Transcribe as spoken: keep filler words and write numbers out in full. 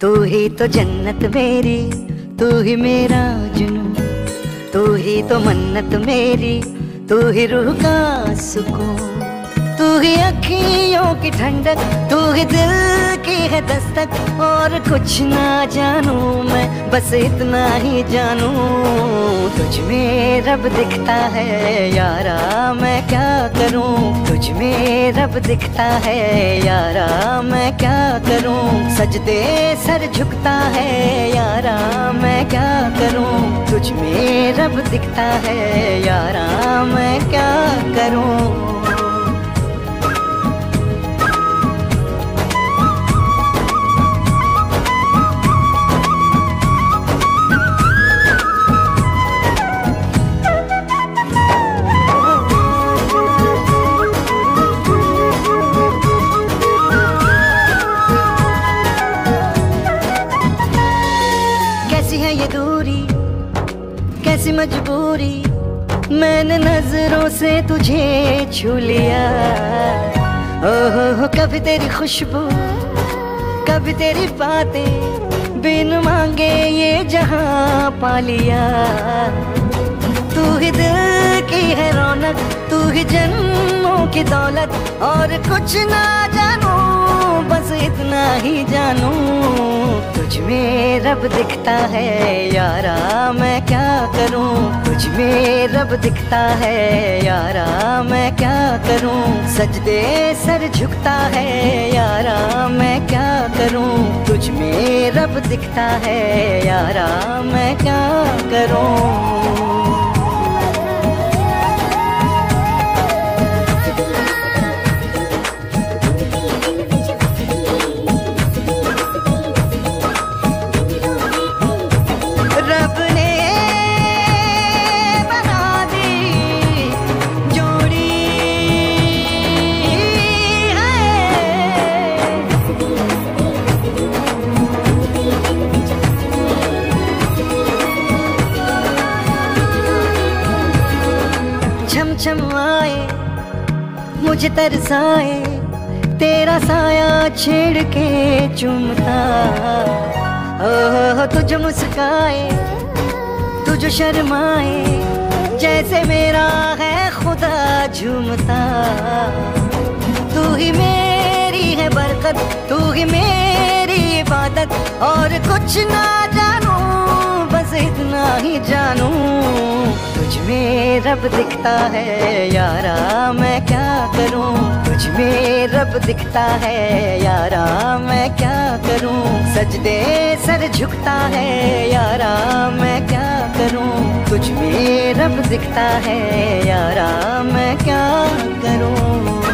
तू ही तो जन्नत मेरी, तू ही मेरा जुनून, तू ही तो मन्नत मेरी, तू ही रूह का सुकून, तू ही अखियों की ठंडक, तू ही दिल की है दस्तक। और कुछ ना जानू मैं, बस इतना ही जानू, तुझ में रब दिखता है यारा, मैं क्या करूं। तुझ में रब दिखता है यारा, मैं क्या करूं। सजदे सर झुकता है यारा, मैं क्या करूं। तुझ में रब दिखता है यारा, मैं क्या करूं। कैसी है ये दूरी, कैसी मजबूरी, मैंने नजरों से तुझे छू लिया। ओहो हो, कभी तेरी खुशबू, कभी तेरी बातें, बिन मांगे ये जहां पा लिया। तू ही दिल की है रौनक, तू ही जन्मों की दौलत। और कुछ ना जानू, बस इतना ही जानू, तुझ में रब दिखता है यारा, मैं क्या करूं। तुझ में रब दिखता है यारा, मैं क्या करूं। सजदे सर झुकता है यारा, मैं क्या करूं। तुझ में रब दिखता है यारा, मैं क्या करूं। रब ने बना दी जोड़ी है, छम छम आए मुझे तरसाए, तेरा साया छेड़ के चूमता। ओह तुझ मुस्काए, तुझ शर्माए, जैसे मेरा है खुदा झूमता। तू ही मेरी है बरकत, तू ही मेरी इबादत। और कुछ ना जानू, बस इतना ही जानू, तुझ में रब दिखता है यारा, मैं क्या करूं। तुझ में रब दिखता है यारा, मैं क्या करूं। सजदे सर झुकता है यारा, मैं क्या करूं। तुझ में रब दिखता है यारा, मैं क्या करूं।